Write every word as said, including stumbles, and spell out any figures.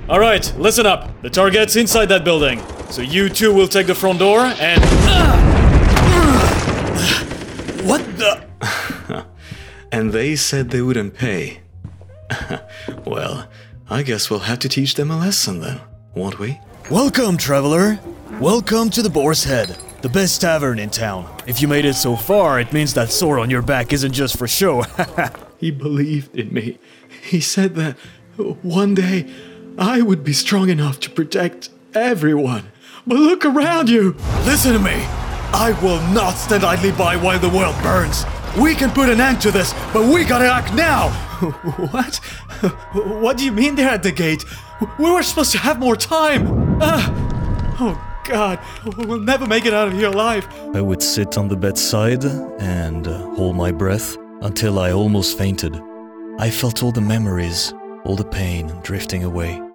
Alright, listen up. The target's inside that building. So you two will take the front door and... What the... And they said they wouldn't pay. Well, I guess we'll have to teach them a lesson then, won't we? Welcome, traveler. Welcome to the Boar's Head, the best tavern in town. If you made it so far, it means that sore on your back isn't just for show. He believed in me. He said that one day I would be strong enough to protect everyone. But look around you! Listen to me. I will not stand idly by while the world burns. We can put an end to this, but we gotta act now! What? What do you mean they're at the gate? We were supposed to have more time! Ah! Oh God, we'll never make it out of here alive. I would sit on the bedside and uh, hold my breath until I almost fainted. I felt all the memories, all the pain drifting away.